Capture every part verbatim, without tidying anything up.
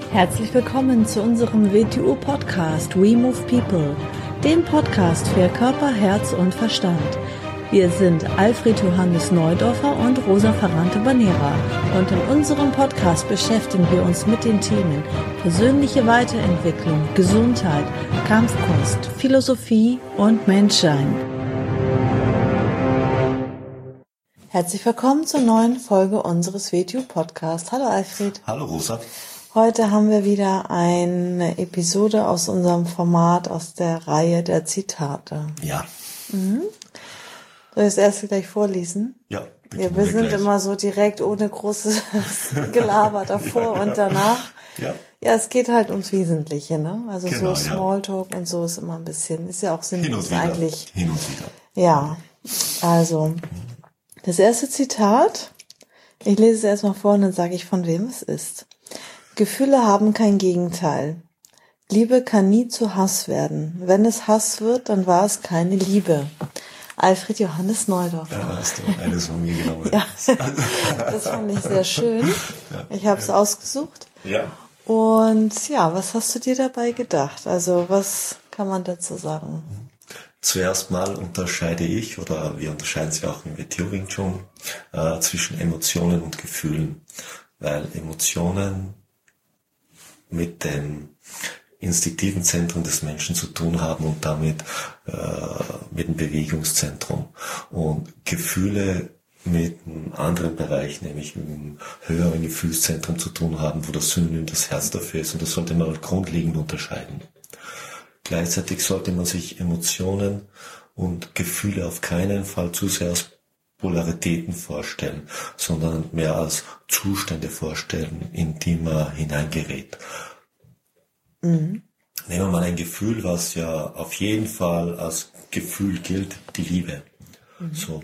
Herzlich willkommen zu unserem W T U-Podcast We Move People, dem Podcast für Körper, Herz und Verstand. Wir sind Alfred Johannes Neudorfer und Rosa Ferrante Banera und in unserem Podcast beschäftigen wir uns mit den Themen persönliche Weiterentwicklung, Gesundheit, Kampfkunst, Philosophie und Menschsein. Herzlich willkommen zur neuen Folge unseres W T U-Podcasts. Hallo Alfred. Hallo Rosa. Heute haben wir wieder eine Episode aus unserem Format, aus der Reihe der Zitate. Ja. Mhm. Soll ich das erste gleich vorlesen? Ja. Ja, wir sind gleich. Immer so direkt ohne großes Gelaber davor und danach. Ja. Ja, es geht halt ums Wesentliche, ne? Also genau, so Smalltalk ja. Und so ist immer ein bisschen, ist ja auch sinnlos eigentlich. Hin und wieder. Ja, also das erste Zitat, ich lese es erstmal vor und dann sage ich, von wem es ist. Gefühle haben kein Gegenteil. Liebe kann nie zu Hass werden. Wenn es Hass wird, dann war es keine Liebe. Alfred Johannes Neudorfer. Ja, hast du eines von mir genommen. Ja, das fand ich sehr schön. Ich habe es ausgesucht. Ja. Und ja, was hast du dir dabei gedacht? Also was kann man dazu sagen? Zuerst mal unterscheide ich, oder wir unterscheiden sie auch im W T U Wing Chun, äh, zwischen Emotionen und Gefühlen. Weil Emotionen mit dem instinktiven Zentrum des Menschen zu tun haben und damit äh, mit dem Bewegungszentrum. Und Gefühle mit einem anderen Bereich, nämlich mit einem höheren Gefühlszentrum zu tun haben, wo das Synonym das Herz dafür ist. Und das sollte man grundlegend unterscheiden. Gleichzeitig sollte man sich Emotionen und Gefühle auf keinen Fall zu sehr als Polaritäten vorstellen, sondern mehr als Zustände vorstellen, in die man hineingerät. Mhm. Nehmen wir mal ein Gefühl, was ja auf jeden Fall als Gefühl gilt, die Liebe. Mhm. So.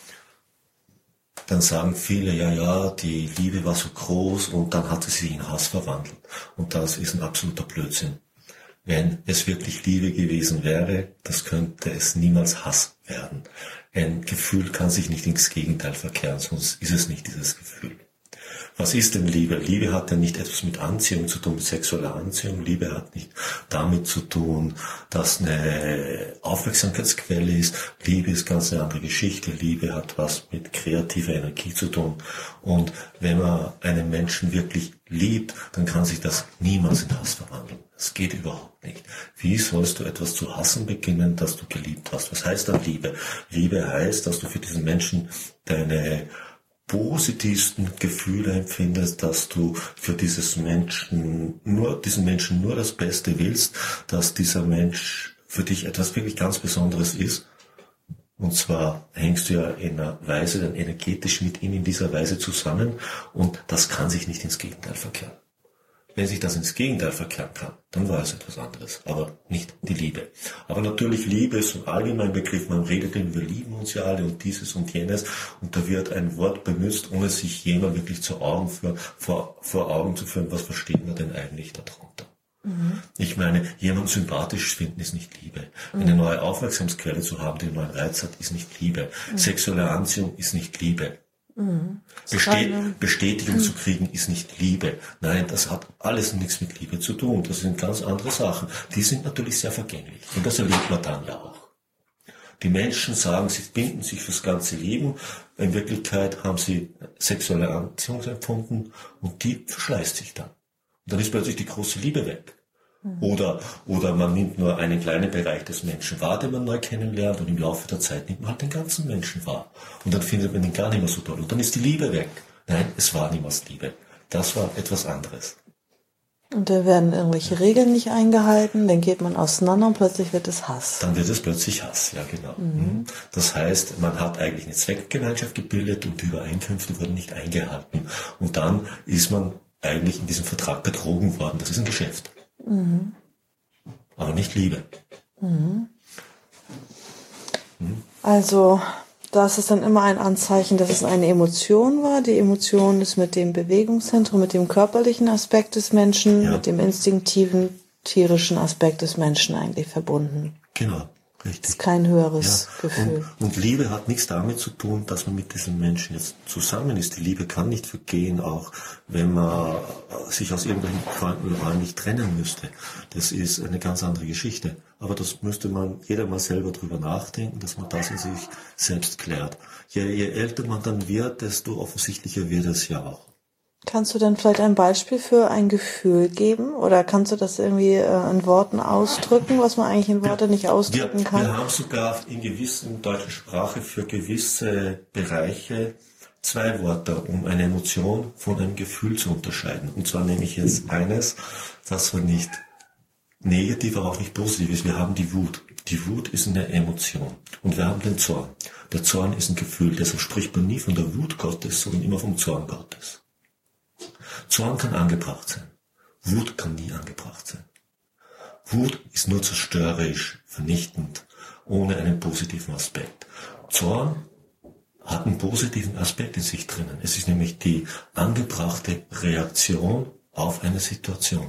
Dann sagen viele, ja, ja, die Liebe war so groß und dann hat sie sich in Hass verwandelt. Und das ist ein absoluter Blödsinn. Wenn es wirklich Liebe gewesen wäre, das könnte es niemals Hass werden. Ein Gefühl kann sich nicht ins Gegenteil verkehren, sonst ist es nicht dieses Gefühl. Was ist denn Liebe? Liebe hat ja nicht etwas mit Anziehung zu tun, mit sexueller Anziehung. Liebe hat nicht damit zu tun, dass eine Aufmerksamkeitsquelle ist. Liebe ist ganz eine andere Geschichte. Liebe hat was mit kreativer Energie zu tun. Und wenn man einen Menschen wirklich liebt, dann kann sich das niemals in Hass verwandeln. Das geht überhaupt nicht. Wie sollst du etwas zu hassen beginnen, das du geliebt hast? Was heißt dann Liebe? Liebe heißt, dass du für diesen Menschen deine positivsten Gefühle empfindest, dass du für dieses Menschen nur, diesen Menschen nur das Beste willst, dass dieser Mensch für dich etwas wirklich ganz Besonderes ist. Und zwar hängst du ja in einer Weise dann energetisch mit ihm in dieser Weise zusammen und das kann sich nicht ins Gegenteil verkehren. Wenn sich das ins Gegenteil verkehren kann, dann war es etwas anderes, aber nicht die Liebe. Aber natürlich Liebe ist ein allgemeiner Begriff, man redet, denn wir lieben uns ja alle und dieses und jenes und da wird ein Wort benutzt, ohne sich jemand wirklich zu Augen für, vor, vor Augen zu führen, was versteht man denn eigentlich darunter. Mhm. Ich meine, jemanden sympathisch finden ist nicht Liebe. Mhm. Eine neue Aufmerksamkeitsquelle zu haben, die einen neuen Reiz hat, ist nicht Liebe. Mhm. Sexuelle Anziehung ist nicht Liebe. Mhm. Bestät- Bestätigung mhm. zu kriegen ist nicht Liebe. Nein, das hat alles nichts mit Liebe zu tun. Das sind ganz andere Sachen. Die sind natürlich sehr vergänglich. Und das erlebt man dann ja auch. Die Menschen sagen, sie binden sich fürs ganze Leben. In Wirklichkeit haben sie sexuelle Anziehung empfunden und die verschleißt sich dann. Und dann ist plötzlich die große Liebe weg. Oder, oder man nimmt nur einen kleinen Bereich des Menschen wahr, den man neu kennenlernt und im Laufe der Zeit nimmt man halt den ganzen Menschen wahr. Und dann findet man ihn gar nicht mehr so toll. Und dann ist die Liebe weg. Nein, es war niemals Liebe. Das war etwas anderes. Und da werden irgendwelche Regeln nicht eingehalten, dann geht man auseinander und plötzlich wird es Hass. Dann wird es plötzlich Hass, ja genau. Mhm. Das heißt, man hat eigentlich eine Zweckgemeinschaft gebildet und die Übereinkünfte wurden nicht eingehalten. Und dann ist man eigentlich in diesem Vertrag betrogen worden. Das ist ein Geschäft. Mhm. Aber nicht Liebe. Mhm. Mhm. Also, das ist dann immer ein Anzeichen, dass es eine Emotion war. Die Emotion ist mit dem Bewegungszentrum, mit dem körperlichen Aspekt des Menschen, ja. mit dem instinktiven, tierischen Aspekt des Menschen eigentlich verbunden. Genau, Richtig. Das ist kein höheres Ja. Gefühl. Und, und Liebe hat nichts damit zu tun, dass man mit diesen Menschen jetzt zusammen ist. Die Liebe kann nicht vergehen, auch wenn man sich aus irgendwelchen Gründen mal nicht trennen müsste. Das ist eine ganz andere Geschichte. Aber das müsste man jeder mal selber drüber nachdenken, dass man das in sich selbst klärt. Je, je älter man dann wird, desto offensichtlicher wird es ja auch. Kannst du denn vielleicht ein Beispiel für ein Gefühl geben? Oder kannst du das irgendwie äh, in Worten ausdrücken, was man eigentlich in Worte nicht ausdrücken wir, kann? Wir haben sogar in gewissen deutschen Sprache für gewisse Bereiche zwei Wörter, um eine Emotion von einem Gefühl zu unterscheiden. Und zwar nehme ich jetzt eines, das war nicht negativ, aber auch nicht positiv ist. Wir haben die Wut. Die Wut ist eine Emotion. Und wir haben den Zorn. Der Zorn ist ein Gefühl. Deshalb spricht man nie von der Wut Gottes, sondern immer vom Zorn Gottes. Zorn kann angebracht sein. Wut kann nie angebracht sein. Wut ist nur zerstörerisch, vernichtend, ohne einen positiven Aspekt. Zorn hat einen positiven Aspekt in sich drinnen. Es ist nämlich die angebrachte Reaktion auf eine Situation.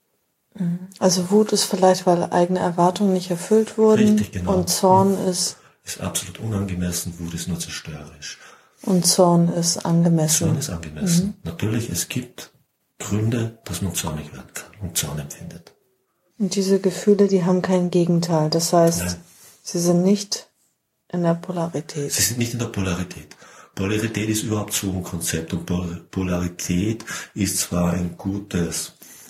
Also Wut ist vielleicht, weil eigene Erwartungen nicht erfüllt wurden. Richtig, genau. Und Zorn ist... Ist absolut unangemessen, Wut ist nur zerstörerisch. Und Zorn ist angemessen. Zorn ist angemessen. Mhm. Natürlich, es gibt Gründe, dass man zornig werden kann und Zorn empfindet. Und diese Gefühle, die haben kein Gegenteil. Das heißt, Nein. sie sind nicht in der Polarität. Sie sind nicht in der Polarität. Polarität ist überhaupt so ein Konzept. Und Polarität ist zwar ein gutes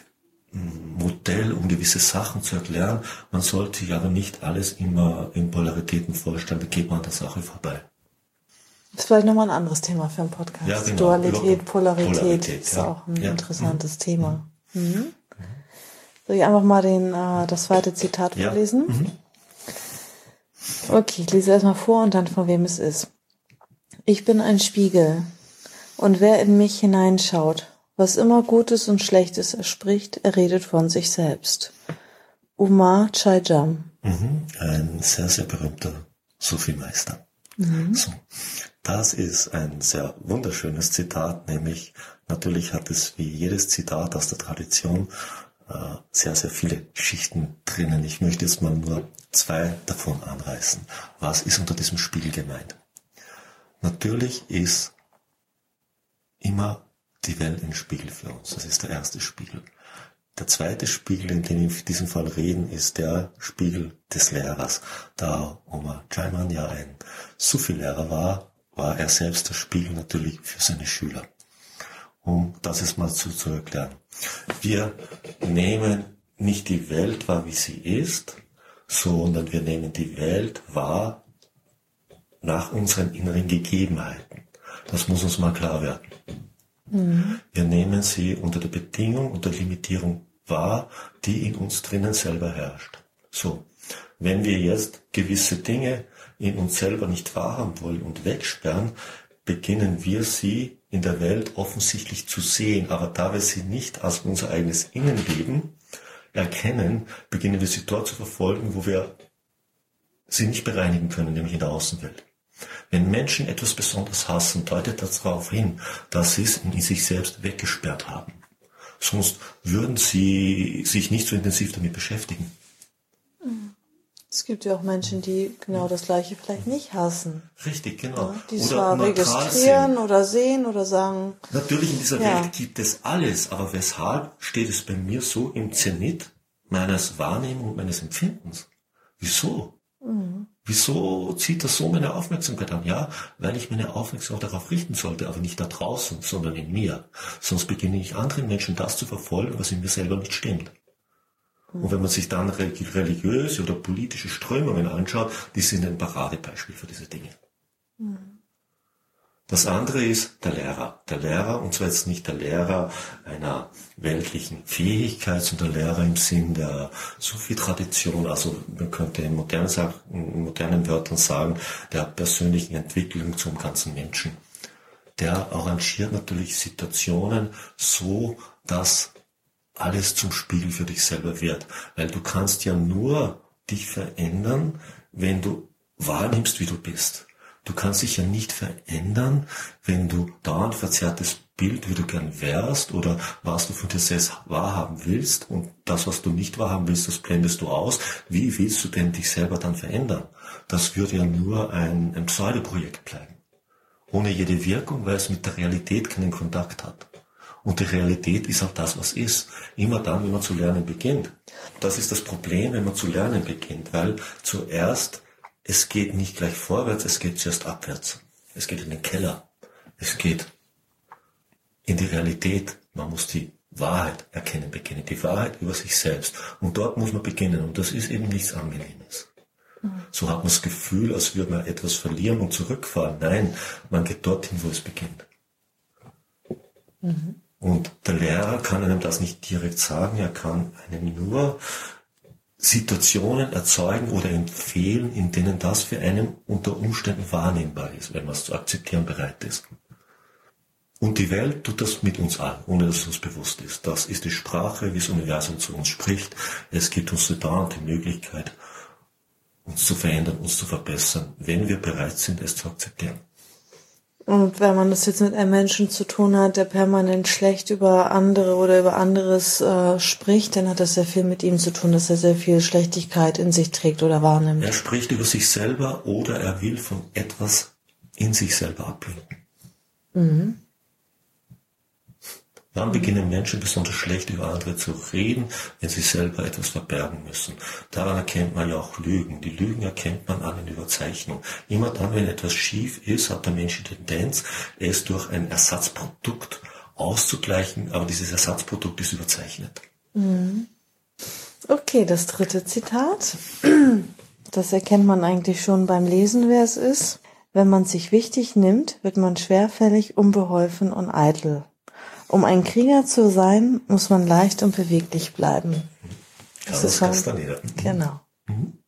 Modell, um gewisse Sachen zu erklären, man sollte sich aber nicht alles immer in Polaritäten vorstellen, da geht man an der Sache vorbei. Das ist vielleicht nochmal ein anderes Thema für einen Podcast. Ja, genau. Dualität, Polarität, Polarität ist ja. auch ein ja. interessantes mhm. Thema. Mhm. Soll ich einfach mal den, äh, das zweite Zitat ja. vorlesen? Mhm. Okay, ich lese erstmal vor und dann von wem es ist. Ich bin ein Spiegel und wer in mich hineinschaut, was immer Gutes und Schlechtes erspricht, er redet von sich selbst. Umar Chaijam. Mhm. Ein sehr, sehr berühmter Sufi-Meister. Mhm. So. Das ist ein sehr wunderschönes Zitat, nämlich natürlich hat es wie jedes Zitat aus der Tradition äh, sehr, sehr viele Schichten drinnen. Ich möchte jetzt mal nur zwei davon anreißen. Was ist unter diesem Spiegel gemeint? Natürlich ist immer die Welt ein Spiegel für uns. Das ist der erste Spiegel. Der zweite Spiegel, in dem wir in diesem Fall reden, ist der Spiegel des Lehrers. Da Omar Chaiman ja ein Sufi-Lehrer war, war er selbst der Spiegel natürlich für seine Schüler. Um das jetzt mal zu, zu erklären. Wir nehmen nicht die Welt wahr, wie sie ist, sondern wir nehmen die Welt wahr nach unseren inneren Gegebenheiten. Das muss uns mal klar werden. Mhm. Wir nehmen sie unter der Bedingung, unter der Limitierung wahr, die in uns drinnen selber herrscht. So, wenn wir jetzt gewisse Dinge in uns selber nicht wahrhaben wollen und wegsperren, beginnen wir sie in der Welt offensichtlich zu sehen. Aber da wir sie nicht als unser eigenes Innenleben erkennen, beginnen wir sie dort zu verfolgen, wo wir sie nicht bereinigen können, nämlich in der Außenwelt. Wenn Menschen etwas besonders hassen, deutet das darauf hin, dass sie es in sich selbst weggesperrt haben. Sonst würden sie sich nicht so intensiv damit beschäftigen. Es gibt ja auch Menschen, die genau das Gleiche vielleicht nicht hassen. Richtig, genau. Ja, die zwar registrieren sehen. oder sehen oder sagen... Natürlich, in dieser ja. Welt gibt es alles, aber weshalb steht es bei mir so im Zenit meines Wahrnehmens und meines Empfindens? Wieso? Mhm. Wieso zieht das so meine Aufmerksamkeit an? Ja, weil ich meine Aufmerksamkeit darauf richten sollte, aber nicht da draußen, sondern in mir. Sonst beginne ich anderen Menschen das zu verfolgen, was in mir selber nicht stimmt. Und wenn man sich dann religiöse oder politische Strömungen anschaut, die sind ein Paradebeispiel für diese Dinge. Mhm. Das andere ist der Lehrer. Der Lehrer, und zwar jetzt nicht der Lehrer einer weltlichen Fähigkeit, sondern der Lehrer im Sinn der Sufi-Tradition, also man könnte in modernen, in modernen Wörtern sagen, der persönlichen Entwicklung zum ganzen Menschen. Der arrangiert natürlich Situationen so, dass alles zum Spiegel für dich selber wird. Weil du kannst ja nur dich verändern, wenn du wahrnimmst, wie du bist. Du kannst dich ja nicht verändern, wenn du dauernd verzerrtes Bild, wie du gern wärst oder was du von dir selbst wahrhaben willst und das, was du nicht wahrhaben willst, das blendest du aus. Wie willst du denn dich selber dann verändern? Das würde ja nur ein, ein Pseudoprojekt bleiben. Ohne jede Wirkung, weil es mit der Realität keinen Kontakt hat. Und die Realität ist auch das, was ist. Immer dann, wenn man zu lernen beginnt. Das ist das Problem, wenn man zu lernen beginnt, weil zuerst, es geht nicht gleich vorwärts, es geht zuerst abwärts. Es geht in den Keller. Es geht in die Realität. Man muss die Wahrheit erkennen beginnen. Die Wahrheit über sich selbst. Und dort muss man beginnen. Und das ist eben nichts Angenehmes. Mhm. So hat man das Gefühl, als würde man etwas verlieren und zurückfallen. Nein, man geht dorthin, wo es beginnt. Mhm. Und der Lehrer kann einem das nicht direkt sagen. Er kann einem nur Situationen erzeugen oder empfehlen, in denen das für einen unter Umständen wahrnehmbar ist, wenn man es zu akzeptieren bereit ist. Und die Welt tut das mit uns allen, ohne dass es uns bewusst ist. Das ist die Sprache, wie das Universum zu uns spricht. Es gibt uns dauernd die Möglichkeit, uns zu verändern, uns zu verbessern, wenn wir bereit sind, es zu akzeptieren. Und wenn man das jetzt mit einem Menschen zu tun hat, der permanent schlecht über andere oder über anderes äh, spricht, dann hat das sehr viel mit ihm zu tun, dass er sehr viel Schlechtigkeit in sich trägt oder wahrnimmt. Er spricht über sich selber oder er will von etwas in sich selber ablenken. Mhm. Wann beginnen Menschen besonders schlecht über andere zu reden, wenn sie selber etwas verbergen müssen? Daran erkennt man ja auch Lügen. Die Lügen erkennt man an den Überzeichnungen. Immer dann, wenn etwas schief ist, hat der Mensch die Tendenz, es durch ein Ersatzprodukt auszugleichen, aber dieses Ersatzprodukt ist überzeichnet. Okay, das dritte Zitat. Das erkennt man eigentlich schon beim Lesen, wer es ist. Wenn man sich wichtig nimmt, wird man schwerfällig, unbeholfen und eitel. Um ein Krieger zu sein, muss man leicht und beweglich bleiben. Das ist Castaneda. Genau. Mhm.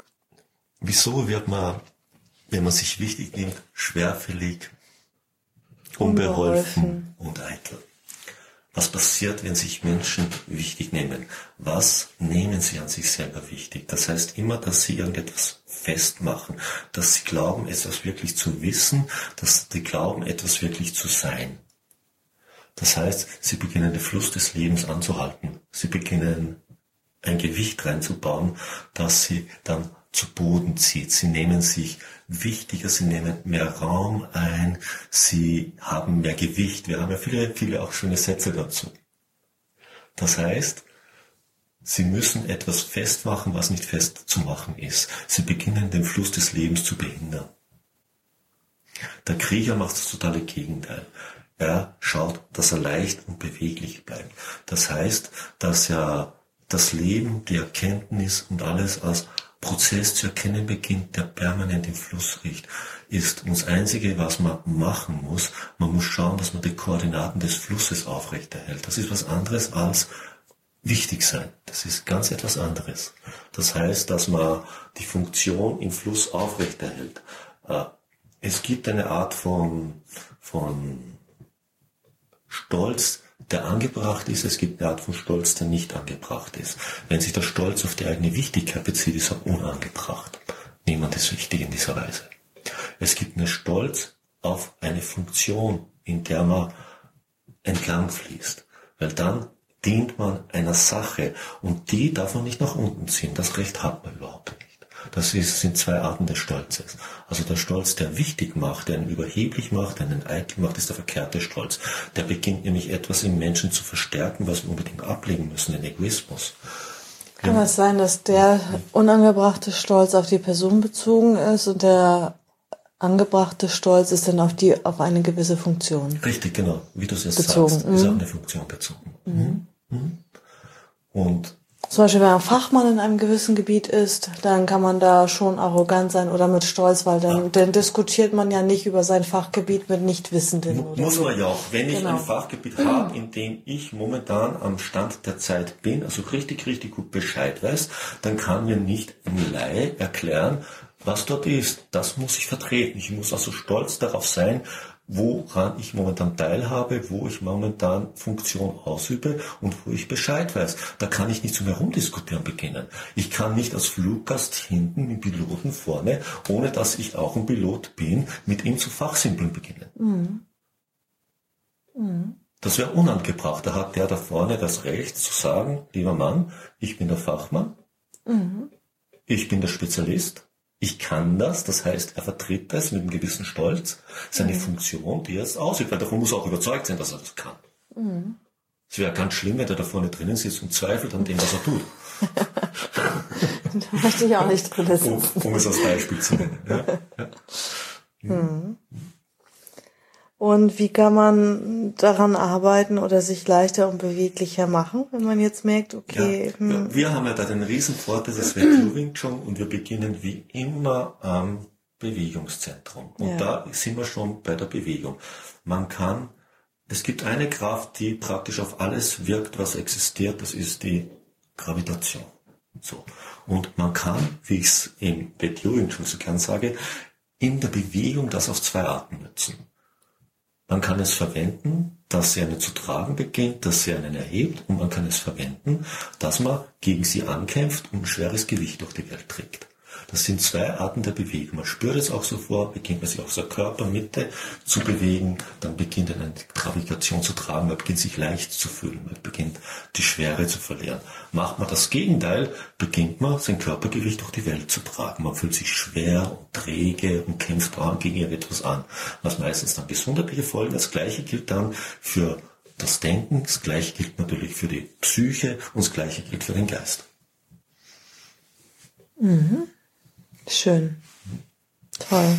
Wieso wird man, wenn man sich wichtig nimmt, schwerfällig, unbeholfen, unbeholfen und eitel? Was passiert, wenn sich Menschen wichtig nehmen? Was nehmen sie an sich selber wichtig? Das heißt immer, dass sie irgendetwas festmachen, dass sie glauben, etwas wirklich zu wissen, dass sie glauben, etwas wirklich zu sein. Das heißt, sie beginnen den Fluss des Lebens anzuhalten. Sie beginnen ein Gewicht reinzubauen, das sie dann zu Boden zieht. Sie nehmen sich wichtiger, sie nehmen mehr Raum ein, sie haben mehr Gewicht. Wir haben ja viele, viele auch schöne Sätze dazu. Das heißt, sie müssen etwas festmachen, was nicht festzumachen ist. Sie beginnen den Fluss des Lebens zu behindern. Der Krieger macht das totale Gegenteil. Er schaut, dass er leicht und beweglich bleibt. Das heißt, dass er das Leben, die Erkenntnis und alles als Prozess zu erkennen beginnt, der permanent im Fluss riecht, ist. Und das Einzige, was man machen muss, man muss schauen, dass man die Koordinaten des Flusses aufrechterhält. Das ist was anderes als wichtig sein. Das ist ganz etwas anderes. Das heißt, dass man die Funktion im Fluss aufrechterhält. Es gibt eine Art von, von Stolz, der angebracht ist, es gibt eine Art von Stolz, der nicht angebracht ist. Wenn sich der Stolz auf die eigene Wichtigkeit bezieht, ist er unangebracht. Niemand ist wichtig in dieser Weise. Es gibt einen Stolz auf eine Funktion, in der man entlang fließt. Weil dann dient man einer Sache und die darf man nicht nach unten ziehen. Das Recht hat man überhaupt nicht. Das ist, sind zwei Arten des Stolzes. Also der Stolz, der wichtig macht, der einen überheblich macht, der einen eitel macht, ist der verkehrte Stolz. Der beginnt nämlich etwas im Menschen zu verstärken, was wir unbedingt ablegen müssen, den Egoismus. Kann ja. Es sein, dass der unangebrachte Stolz auf die Person bezogen ist und der angebrachte Stolz ist dann auf die auf eine gewisse Funktion? Richtig, genau. Wie du es jetzt bezogen. sagst, ist mhm. auf eine Funktion bezogen. Mhm. Mhm. Und zum Beispiel, wenn man Fachmann in einem gewissen Gebiet ist, dann kann man da schon arrogant sein oder mit Stolz, weil dann, ja. dann diskutiert man ja nicht über sein Fachgebiet mit Nichtwissenden. Oder Muss so. man ja auch. Wenn genau. ich ein Fachgebiet mhm. habe, in dem ich momentan am Stand der Zeit bin, also richtig, richtig gut Bescheid weiß, dann kann mir nicht ein Laie erklären, was dort ist. Das muss ich vertreten. Ich muss also stolz darauf sein, woran ich momentan teilhabe, wo ich momentan Funktion ausübe und wo ich Bescheid weiß. Da kann ich nicht zum Herumdiskutieren beginnen. Ich kann nicht als Fluggast hinten mit Piloten vorne, ohne dass ich auch ein Pilot bin, mit ihm zu fachsimpeln beginnen. Mhm. Mhm. Das wäre unangebracht. Da hat der da vorne das Recht zu sagen, lieber Mann, ich bin der Fachmann, mhm. ich bin der Spezialist, ich kann das, das heißt, er vertritt das mit einem gewissen Stolz, seine mhm. Funktion, die er jetzt ausübt, weil davon muss er auch überzeugt sein, dass er das kann. Mhm. Es wäre ganz schlimm, wenn der da vorne drinnen sitzt und zweifelt an dem, was er tut. Da möchte ich auch nicht drin sitzen. Um, um es als Beispiel zu nennen. Ja? Ja. Mhm. Und wie kann man daran arbeiten oder sich leichter und beweglicher machen, wenn man jetzt merkt, okay... Ja, hm. Wir haben ja da den riesen Vorteil, das wäre Wing Chun, und wir beginnen wie immer am Bewegungszentrum. Und ja. da sind wir schon bei der Bewegung. Man kann, es gibt eine Kraft, die praktisch auf alles wirkt, was existiert, das ist die Gravitation. So. Und man kann, wie ich es im Wing Chun so gern sage, in der Bewegung das auf zwei Arten nutzen. Man kann es verwenden, dass sie einen zu tragen beginnt, dass sie einen erhebt, und man kann es verwenden, dass man gegen sie ankämpft und ein schweres Gewicht durch die Welt trägt. Das sind zwei Arten der Bewegung. Man spürt es auch sofort, beginnt man sich aus der Körpermitte zu bewegen, dann beginnt eine Gravitation zu tragen, man beginnt sich leicht zu fühlen, man beginnt die Schwere zu verlieren. Macht man das Gegenteil, beginnt man sein Körpergewicht durch die Welt zu tragen. Man fühlt sich schwer und träge und kämpft dauernd gegen etwas an, was meistens dann gesundheitliche Folgen. Das Gleiche gilt dann für das Denken, das Gleiche gilt natürlich für die Psyche und das Gleiche gilt für den Geist. Mhm. Schön. Toll.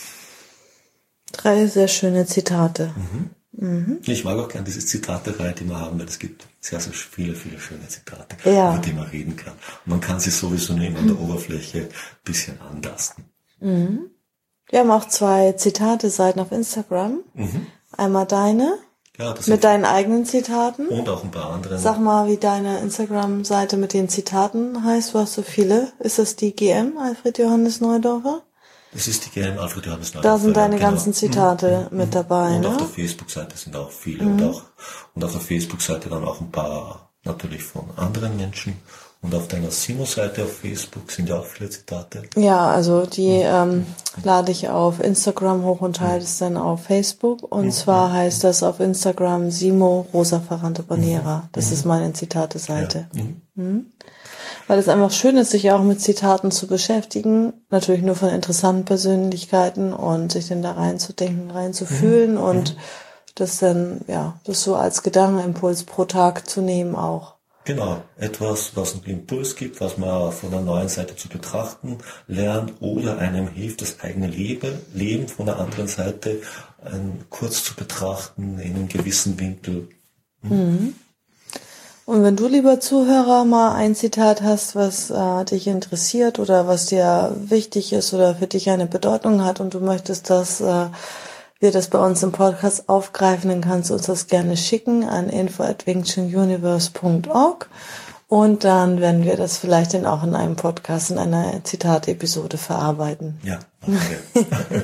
Drei sehr schöne Zitate. Mhm. Mhm. Ich mag auch gerne diese Zitate-Reihe, die wir haben, weil es gibt sehr, sehr viele, viele schöne Zitate, ja. über die man reden kann. Und man kann sie sowieso nehmen an der Oberfläche ein bisschen anlasten. Mhm. Wir haben auch zwei Zitate-Seiten auf Instagram. Mhm. Einmal deine. Ja, das mit deinen eigenen Zitaten. Und auch ein paar andere. Sag mal, wie deine Instagram-Seite mit den Zitaten heißt. Du hast so viele. Ist das die G M, Alfred Johannes Neudorfer? Das ist die G M, Alfred Johannes Neudorfer. Da sind deine genau. ganzen Zitate mhm. mit dabei, und ne? Und auf der Facebook-Seite sind auch viele. Mhm. Und auch und auf der Facebook-Seite dann auch ein paar natürlich von anderen Menschen. Und auf deiner Simo-Seite auf Facebook sind ja auch viele Zitate. Ja, also die ähm, lade ich auf Instagram hoch und teile es dann auf Facebook. Und mhm. zwar heißt das auf Instagram Simo Rosa Ferrante Bonera. Das mhm. ist meine Zitate-Seite. Ja. Mhm. Mhm. Weil es einfach schön ist, sich auch mit Zitaten zu beschäftigen. Natürlich nur von interessanten Persönlichkeiten und sich dann da reinzudenken, reinzufühlen mhm. und das dann, ja, das so als Gedankenimpuls pro Tag zu nehmen auch. Genau, etwas, was einen Impuls gibt, was man von der neuen Seite zu betrachten lernt oder einem hilft, das eigene Leben, Leben von der anderen Seite ein, kurz zu betrachten in einem gewissen Winkel. Hm. Mhm. Und wenn du, lieber Zuhörer, mal ein Zitat hast, was äh, dich interessiert oder was dir wichtig ist oder für dich eine Bedeutung hat und du möchtest, dass äh, wir das bei uns im Podcast aufgreifen, dann kannst du uns das gerne schicken an info at wing chun universe punkt org und dann werden wir das vielleicht dann auch in einem Podcast, in einer Zitate-Episode verarbeiten. Ja, okay.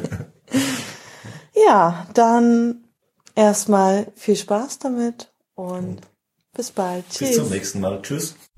Ja, dann erstmal viel Spaß damit und bis bald. Tschüss. Bis zum nächsten Mal. Tschüss.